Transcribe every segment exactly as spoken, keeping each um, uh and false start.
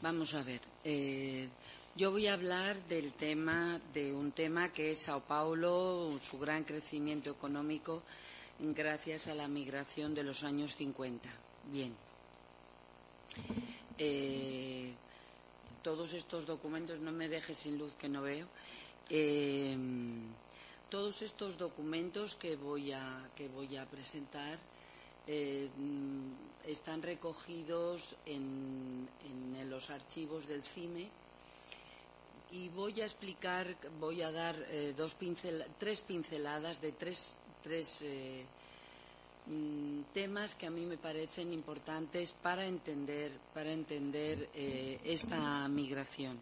Vamos a ver. Eh, yo voy a hablar del tema, de un tema que es Sao Paulo, su gran crecimiento económico gracias a la migración de los años cincuenta. Bien. Eh, todos estos documentos, no me dejes sin luz que no veo. Eh, todos estos documentos que voy a, que voy a presentar eh, están recogidos en, en los archivos del CIME y voy a explicar, voy a dar eh, dos pincel, tres pinceladas de tres, tres eh, temas que a mí me parecen importantes para entender, para entender eh, esta migración.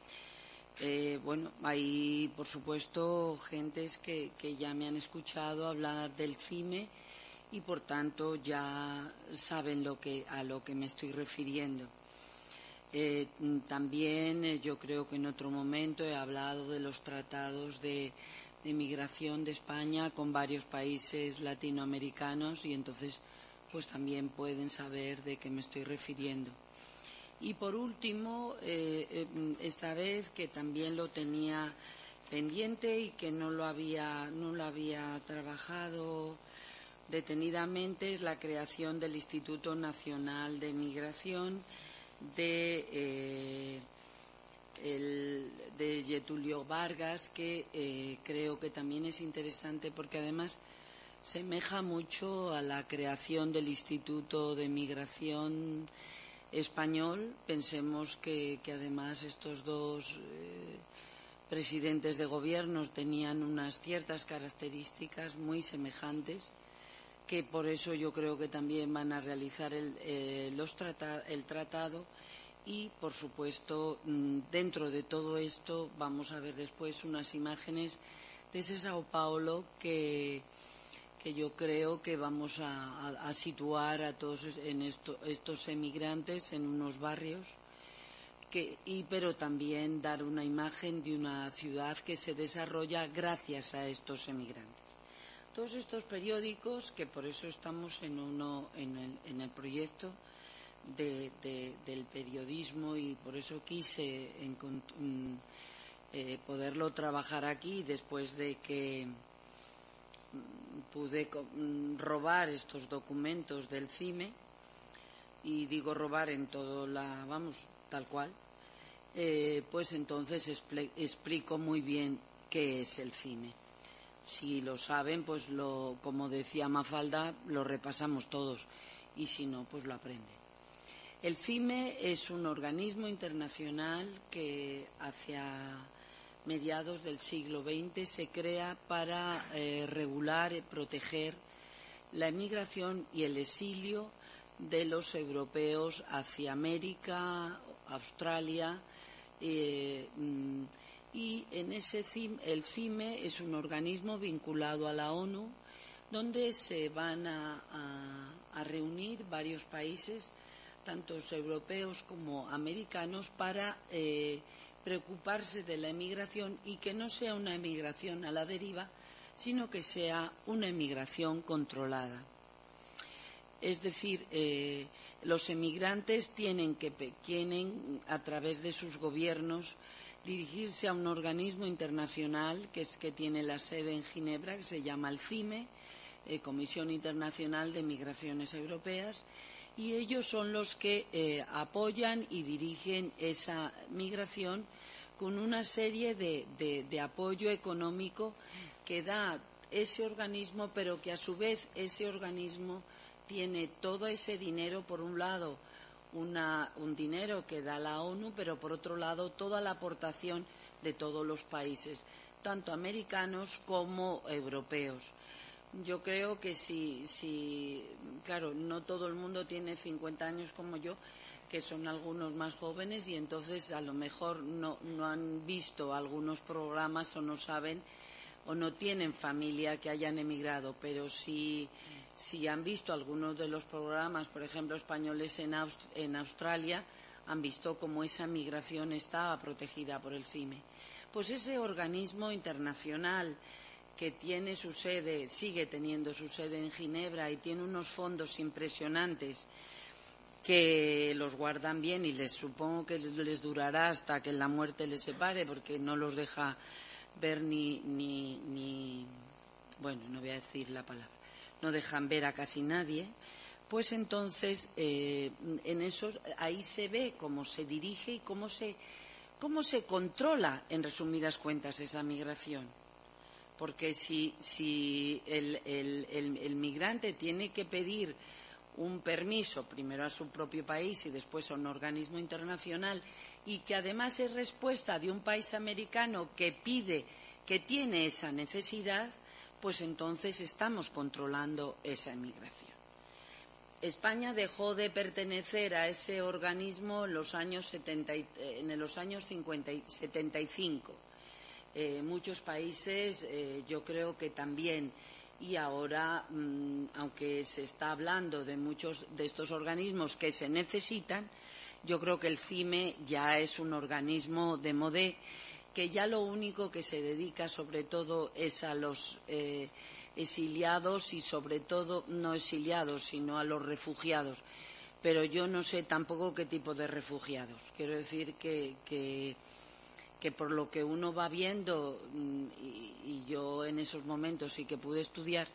Eh, bueno, hay, por supuesto, gentes que, que ya me han escuchado hablar del CIME y, por tanto, ya saben lo que, a lo que me estoy refiriendo. Eh, también eh, yo creo que en otro momento he hablado de los tratados de, de migración de España con varios países latinoamericanos y entonces pues también pueden saber de qué me estoy refiriendo. Y por último, eh, esta vez que también lo tenía pendiente y que no lo había, no lo había trabajado detenidamente, es la creación del Instituto Nacional de Migración de, eh, el, de Getúlio Vargas, que eh, creo que también es interesante porque además semeja mucho a la creación del Instituto de Migración español. Pensemos que, que además estos dos eh, presidentes de gobierno tenían unas ciertas características muy semejantes, que por eso yo creo que también van a realizar el, eh, los trata, el tratado y, por supuesto, dentro de todo esto vamos a ver después unas imágenes de ese Sao Paulo que que yo creo que vamos a, a, a situar a todos en esto, estos emigrantes en unos barrios, que, y, pero también dar una imagen de una ciudad que se desarrolla gracias a estos emigrantes. Todos estos periódicos, que por eso estamos en, uno, en, el, en el proyecto de, de, del periodismo y por eso quise eh, poderlo trabajar aquí después de que pude robar estos documentos del CIME, y digo robar en todo la, vamos, tal cual, eh, pues entonces explico muy bien qué es el CIME. Si lo saben, pues lo, como decía Mafalda, lo repasamos todos, y si no, pues lo aprenden. El CIME es un organismo internacional que hacia mediados del siglo veinte se crea para eh, regular y proteger la emigración y el exilio de los europeos hacia América, Australia, eh, y en ese CIME, el CIME es un organismo vinculado a la ONU donde se van a, a, a reunir varios países, tanto europeos como americanos, para eh, preocuparse de la emigración y que no sea una emigración a la deriva, sino que sea una emigración controlada. Es decir, eh, los emigrantes tienen que, tienen, a través de sus gobiernos, dirigirse a un organismo internacional que, es, que tiene la sede en Ginebra, que se llama el CIME, eh, Comisión Internacional de Migraciones Europeas, y ellos son los que eh, apoyan y dirigen esa migración con una serie de, de, de apoyo económico que da ese organismo, pero que a su vez ese organismo tiene todo ese dinero, por un lado una, un dinero que da la ONU, pero por otro lado toda la aportación de todos los países, tanto americanos como europeos. Yo creo que si, si, claro, no todo el mundo tiene cincuenta años como yo, que son algunos más jóvenes, y entonces a lo mejor no, no han visto algunos programas o no saben o no tienen familia que hayan emigrado, pero si, si han visto algunos de los programas, por ejemplo, españoles en, Aust en Australia, han visto cómo esa migración estaba protegida por el CIME. Pues ese organismo internacional que tiene su sede, sigue teniendo su sede en Ginebra y tiene unos fondos impresionantes que los guardan bien y les supongo que les durará hasta que la muerte les separe, porque no los deja ver ni, ni, ni bueno, no voy a decir la palabra, no dejan ver a casi nadie. Pues entonces eh, en esos, ahí se ve cómo se dirige y cómo se, cómo se controla, en resumidas cuentas, esa migración. Porque si, si el, el, el, el migrante tiene que pedir un permiso primero a su propio país y después a un organismo internacional, y que además es respuesta de un país americano que pide, que tiene esa necesidad, pues entonces estamos controlando esa emigración. España dejó de pertenecer a ese organismo en los años setenta, en los años cincuenta, setenta y cinco. Eh, muchos países, eh, yo creo que también. Y ahora, mmm, aunque se está hablando de muchos de estos organismos que se necesitan, yo creo que el CIME ya es un organismo de modé, que ya lo único que se dedica sobre todo es a los eh, exiliados y sobre todo no exiliados, sino a los refugiados. Pero yo no sé tampoco qué tipo de refugiados. Quiero decir que, que que por lo que uno va viendo, y, y yo en esos momentos sí que pude estudiar,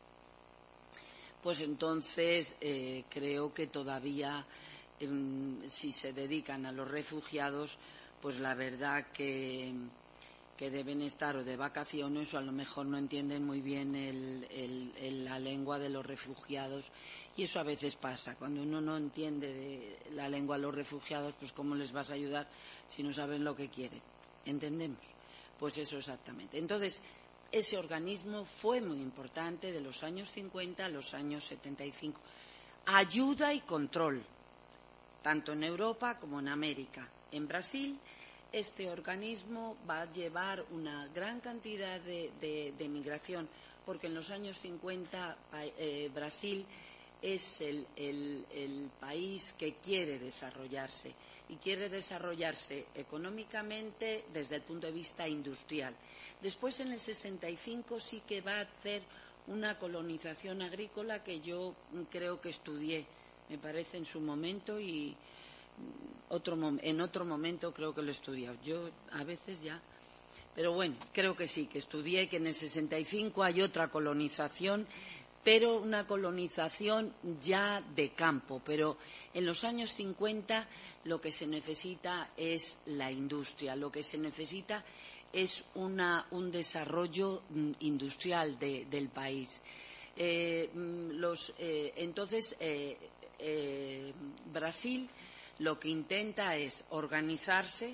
pues entonces eh, creo que todavía eh, si se dedican a los refugiados, pues la verdad que, que deben estar o de vacaciones o a lo mejor no entienden muy bien el, el, el, la lengua de los refugiados, y eso a veces pasa. Cuando uno no entiende de la lengua de los refugiados, pues ¿cómo les vas a ayudar si no saben lo que quieren? ¿Entendemos? Pues eso exactamente. Entonces, ese organismo fue muy importante de los años cincuenta a los años setenta y cinco. Ayuda y control, tanto en Europa como en América. En Brasil, este organismo va a llevar una gran cantidad de, de, de migración, porque en los años cincuenta eh, Brasil es el, el, el país que quiere desarrollarse, y quiere desarrollarse económicamente desde el punto de vista industrial. Después, en el sesenta y cinco, sí que va a hacer una colonización agrícola que yo creo que estudié, me parece, en su momento, y otro, en otro momento creo que lo he estudiado. Yo a veces ya, pero bueno, creo que sí, que estudié que en el sesenta y cinco hay otra colonización, pero una colonización ya de campo. Pero en los años cincuenta lo que se necesita es la industria, lo que se necesita es una, un desarrollo industrial de, del país. Eh, los, eh, entonces, eh, eh, Brasil lo que intenta es organizarse,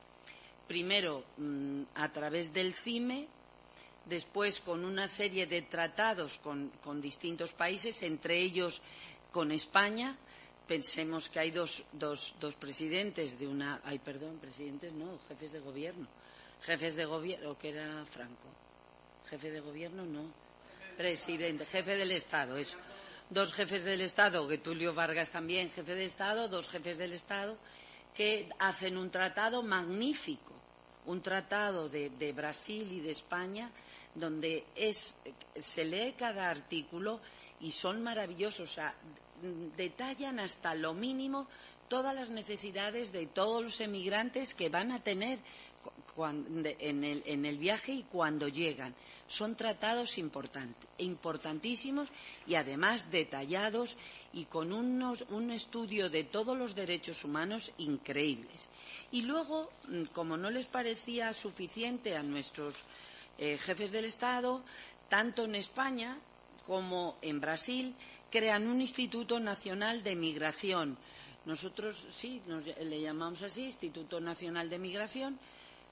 primero a través del CIME, después con una serie de tratados con, con distintos países, entre ellos con España. Pensemos que hay dos, dos, dos presidentes de una... Ay, perdón, presidentes no, jefes de gobierno. Jefes de gobierno, que era Franco. Jefe de gobierno, no. Presidente, jefe del Estado, eso. Dos jefes del Estado, Getúlio Vargas también, jefe de Estado, dos jefes del Estado, que hacen un tratado magnífico, un tratado de, de Brasil y de España, donde es, se lee cada artículo y son maravillosos. O sea, detallan hasta lo mínimo todas las necesidades de todos los emigrantes que van a tener cuando, en, el, en el viaje y cuando llegan. Son tratados importantes, importantísimos, y además detallados y con unos, un estudio de todos los derechos humanos increíbles. Y luego, como no les parecía suficiente a nuestros eh, jefes del Estado, tanto en España como en Brasil crean un Instituto Nacional de Migración. Nosotros sí, nos, le llamamos así, Instituto Nacional de Migración,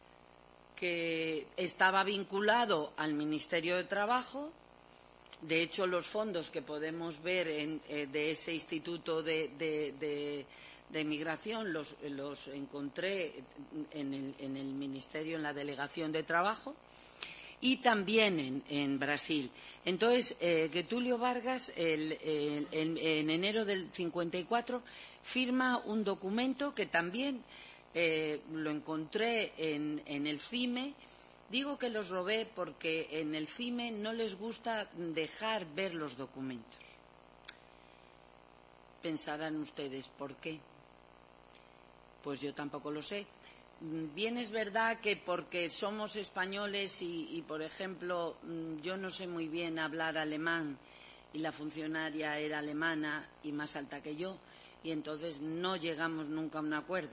que estaba vinculado al Ministerio de Trabajo. De hecho, los fondos que podemos ver en, eh, de ese Instituto de, de, de, de Migración los, los encontré en el, en el Ministerio, en la Delegación de Trabajo, y también en, en Brasil. Entonces, eh, Getúlio Vargas, el, el, el, en enero del cincuenta y cuatro, firma un documento que también eh, lo encontré en, en el CIME. Digo que los robé porque en el CIME no les gusta dejar ver los documentos. pensarán ustedes, ¿por qué? Pues yo tampoco lo sé. Bien es verdad que porque somos españoles y, y, por ejemplo, yo no sé muy bien hablar alemán y la funcionaria era alemana y más alta que yo, y entonces no llegamos nunca a un acuerdo.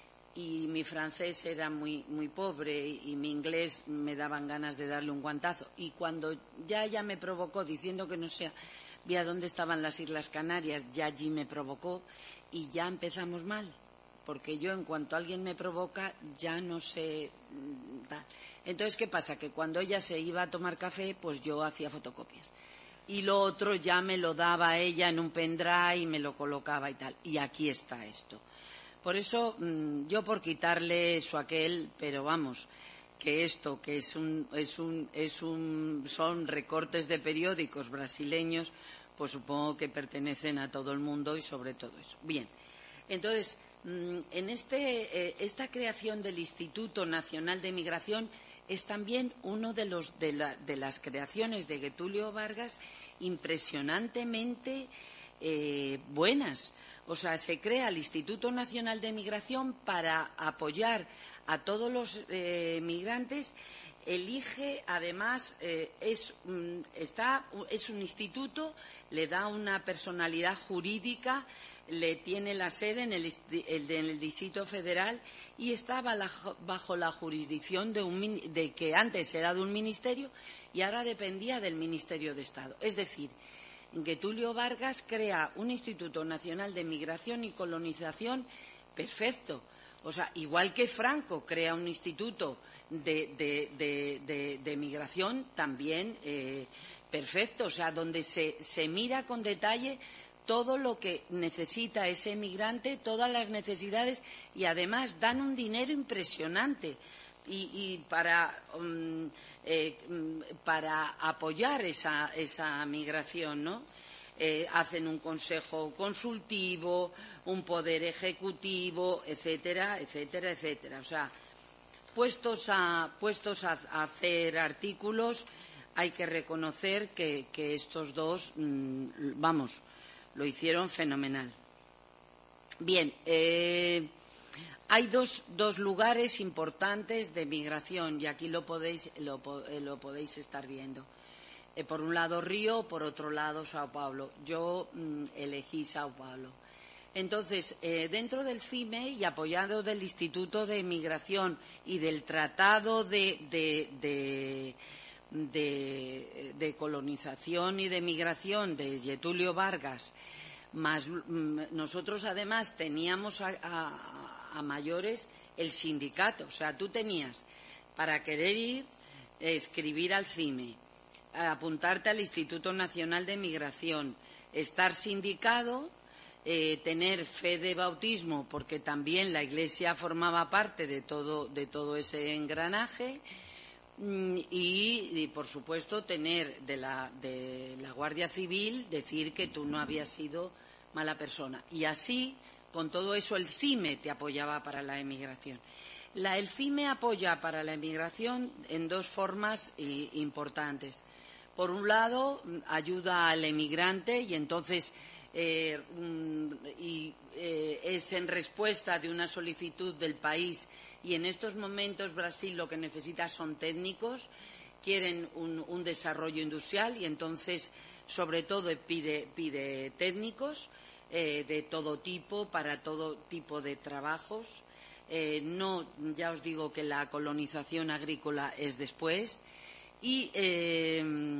Y mi francés era muy, muy pobre y, y mi inglés me daban ganas de darle un guantazo. Y cuando ya ella me provocó diciendo que no sabía dónde estaban las Islas Canarias, ya allí me provocó y ya empezamos mal. Porque yo, en cuanto alguien me provoca, ya no sé. Entonces, ¿qué pasa? Que cuando ella se iba a tomar café, pues yo hacía fotocopias. Y lo otro ya me lo daba ella en un pendrive y me lo colocaba y tal. Y aquí está esto. Por eso, yo por quitarle eso a aquel, pero vamos, que esto, que es un, es un, es un, son recortes de periódicos brasileños, pues supongo que pertenecen a todo el mundo y sobre todo eso. Bien, entonces, en este, eh, esta creación del Instituto Nacional de Migración es también uno de, los, de, la, de las creaciones de Getúlio Vargas impresionantemente eh, buenas. O sea, se crea el Instituto Nacional de Migración para apoyar a todos los eh, migrantes. Elige, además, eh, es, está, es un instituto, le da una personalidad jurídica, le tiene la sede en el, el, en el Distrito Federal y está bajo la jurisdicción de, un, de que antes era de un ministerio y ahora dependía del Ministerio de Estado. Es decir, Getúlio Vargas crea un Instituto Nacional de Migración y Colonización perfecto. O sea, igual que Franco crea un instituto de, de, de, de, de migración también eh, perfecto. O sea, donde se, se mira con detalle todo lo que necesita ese migrante, todas las necesidades, y además dan un dinero impresionante y, y para, um, eh, para apoyar esa, esa migración, ¿no? Eh, hacen un consejo consultivo, un poder ejecutivo, etcétera, etcétera, etcétera. O sea, puestos a, puestos a, a hacer artículos, hay que reconocer que, que estos dos, mmm, vamos, lo hicieron fenomenal. Bien, eh, hay dos, dos lugares importantes de migración y aquí lo podéis, lo, lo podéis estar viendo. Eh, por un lado Río, por otro lado Sao Paulo. Yo mm, elegí Sao Paulo. Entonces, eh, dentro del C I M E y apoyado del Instituto de Migración y del Tratado de, de, de, de, de Colonización y de Migración de Getúlio Vargas, más nosotros además teníamos a, a, a mayores el sindicato. O sea, tú tenías para querer ir, eh, escribir al C I M E, apuntarte al Instituto Nacional de Migración, estar sindicado, eh, tener fe de bautismo, porque también la Iglesia formaba parte de todo, de todo ese engranaje, y, y, por supuesto, tener de la, de la Guardia Civil decir que tú no habías sido mala persona. Y así, con todo eso, el C I M E te apoyaba para la emigración. La, el C I M E apoya para la emigración en dos formas y, importantes. Por un lado, ayuda al emigrante y entonces eh, y, eh, es en respuesta de una solicitud del país, y en estos momentos Brasil lo que necesita son técnicos, quieren un, un desarrollo industrial y entonces sobre todo pide, pide técnicos eh, de todo tipo, para todo tipo de trabajos. Eh, no, ya os digo que la colonización agrícola es después. Y, eh,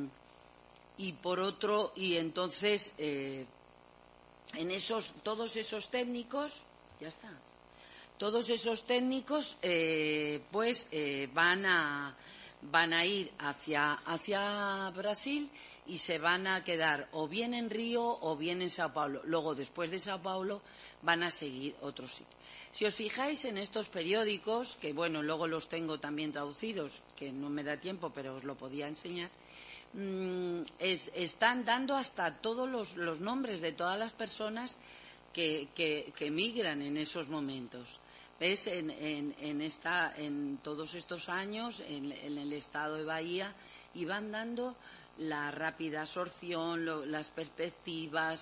y por otro, y entonces eh, en esos, todos esos técnicos, ya está, todos esos técnicos eh, pues eh, van a van a ir hacia, hacia Brasil y se van a quedar o bien en Río o bien en Sao Paulo. Luego, después de Sao Paulo, van a seguir otros sitios. Si os fijáis en estos periódicos, que bueno, luego los tengo también traducidos, que no me da tiempo, pero os lo podía enseñar, mmm, es, están dando hasta todos los, los nombres de todas las personas que, que, que migran en esos momentos. ¿Ves? En, en, en, esta, en todos estos años, en, en el estado de Bahía, y van dando la rápida absorción, lo, las perspectivas,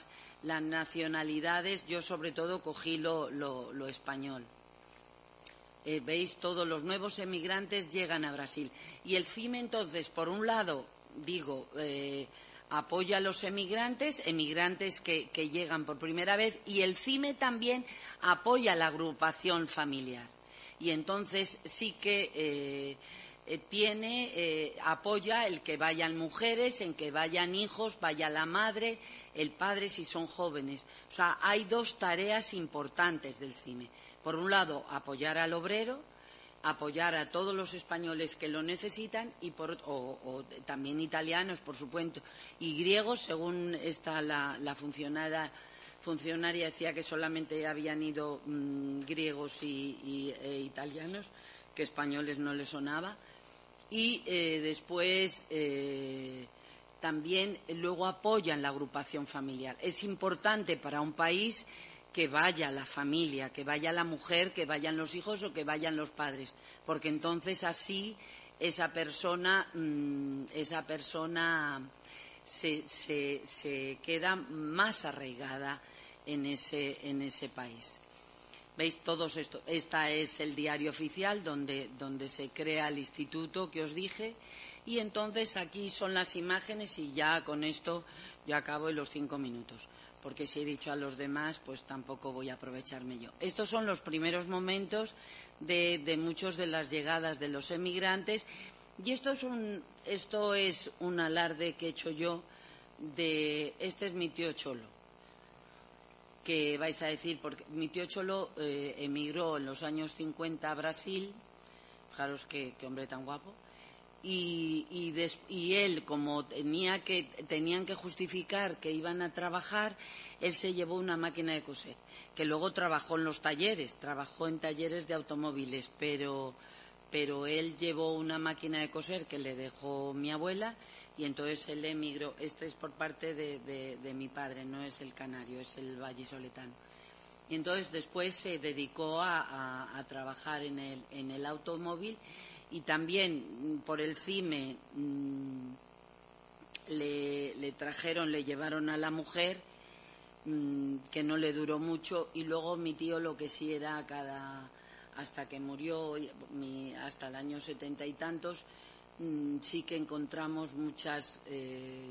las nacionalidades, yo sobre todo cogí lo, lo, lo español. Eh, Veis, todos los nuevos emigrantes llegan a Brasil. Y el CIME, entonces, por un lado, digo, eh, apoya a los emigrantes, emigrantes que, que llegan por primera vez, y el CIME también apoya la agrupación familiar. Y entonces sí que eh, eh, tiene, eh, apoya el que vayan mujeres, en que vayan hijos, vaya la madre, el padre si son jóvenes. O sea, hay dos tareas importantes del CIME. Por un lado, apoyar al obrero, apoyar a todos los españoles que lo necesitan, y por, o, o también italianos, por supuesto, y griegos, según esta la, la funcionaria, funcionaria decía que solamente habían ido mmm, griegos y, y e italianos, que españoles no les sonaba. Y eh, después eh, también luego apoyan la agrupación familiar. Es importante para un país que vaya la familia, que vaya la mujer, que vayan los hijos o que vayan los padres, porque entonces así esa persona, mmm, esa persona se, se, se queda más arraigada en ese, en ese país. ¿Veis? Todos esto, esta es el diario oficial donde, donde se crea el instituto que os dije, y entonces aquí son las imágenes, y ya con esto yo acabo en los cinco minutos. Porque si he dicho a los demás, pues tampoco voy a aprovecharme yo. Estos son los primeros momentos de, de muchos de las llegadas de los emigrantes, y esto es un, esto es un alarde que he hecho yo de... Este es mi tío Cholo, que vais a decir, porque mi tío Cholo eh, emigró en los años cincuenta a Brasil, fijaros qué, qué hombre tan guapo. Y, y, des, y él, como tenía que, tenían que justificar que iban a trabajar, él se llevó una máquina de coser, que luego trabajó en los talleres, trabajó en talleres de automóviles, pero, pero él llevó una máquina de coser que le dejó mi abuela, y entonces él emigró. Este es por parte de, de, de mi padre, no es el canario, es el vallisoletano. Y entonces después se dedicó a, a, a trabajar en el, en el automóvil. Y también por el CIME mmm, le, le trajeron, le llevaron a la mujer, mmm, que no le duró mucho, y luego mi tío lo que sí era cada, hasta que murió, mi, hasta el año setenta y tantos, mmm, sí que encontramos muchas, eh,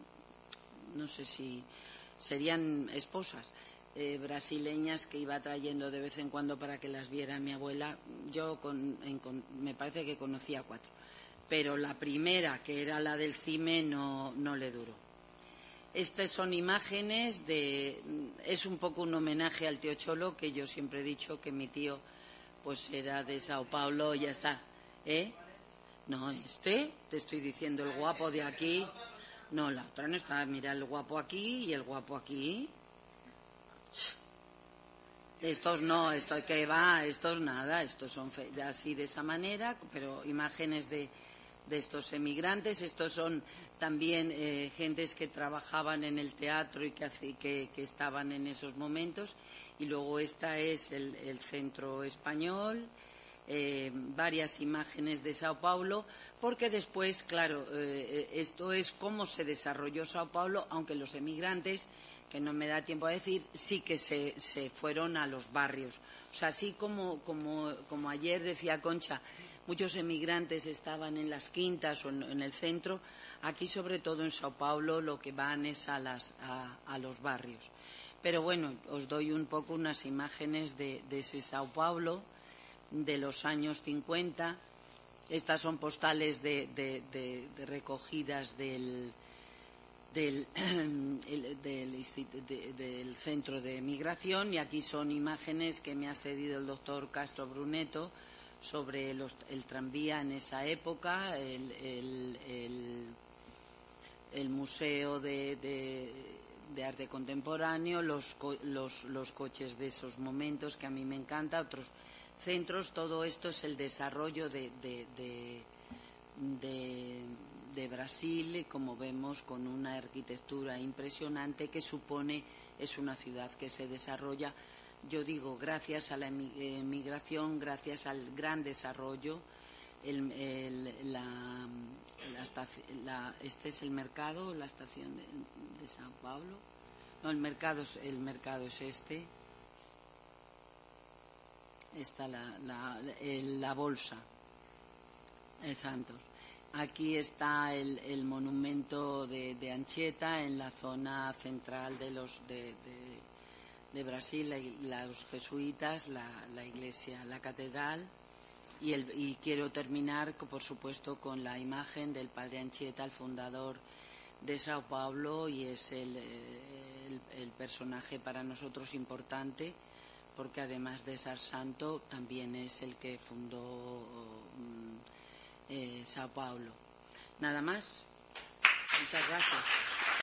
no sé si serían esposas, Eh, brasileñas que iba trayendo de vez en cuando para que las viera mi abuela. Yo con, en, con, me parece que conocía cuatro, pero la primera, que era la del CIME, no, no le duró. Estas son imágenes de... Es un poco un homenaje al tío Cholo, que yo siempre he dicho que mi tío pues era de Sao Paulo, y ya está. ¿Eh? No, este, te estoy diciendo, el guapo de aquí. No, la otra no está. Mira, el guapo aquí y el guapo aquí. Estos no, esto que va, estos nada, estos son así de esa manera, pero imágenes de, de estos emigrantes. Estos son también eh, gentes que trabajaban en el teatro y que, que, que estaban en esos momentos. Y luego esta es el, el centro español, eh, varias imágenes de Sao Paulo, porque después, claro, eh, esto es cómo se desarrolló Sao Paulo, aunque los emigrantes, que no me da tiempo a decir, sí que se, se fueron a los barrios. O sea, así como, como, como ayer decía Concha, muchos emigrantes estaban en las quintas o en, en el centro, aquí sobre todo en Sao Paulo lo que van es a, las, a, a los barrios. Pero bueno, os doy un poco unas imágenes de, de ese Sao Paulo de los años cincuenta. Estas son postales de, de, de, de recogidas del... Del, el, del, de, del centro de migración, y aquí son imágenes que me ha cedido el doctor Castro Bruneto sobre los, el tranvía en esa época, el, el, el, el museo de, de, de arte contemporáneo, los, los, los coches de esos momentos que a mí me encanta, otros centros. Todo esto es el desarrollo de, de, de, de de Brasil, como vemos, con una arquitectura impresionante que supone, es una ciudad que se desarrolla, yo digo, gracias a la emigración, gracias al gran desarrollo. El, el, la, la, la, este es el mercado, la estación de, de Sao Paulo. No, el mercado, es- el mercado es este. Está la, la, el- la bolsa, el Santos. Aquí está el, el monumento de, de Anchieta en la zona central de los de, de, de Brasil, la, los jesuitas, la, la iglesia, la catedral. Y, el, y quiero terminar, por supuesto, con la imagen del padre Anchieta, el fundador de Sao Paulo, y es el, el, el personaje para nosotros importante, porque además de ser santo, también es el que fundó eh, Sao Paulo. Nada más. Muchas gracias.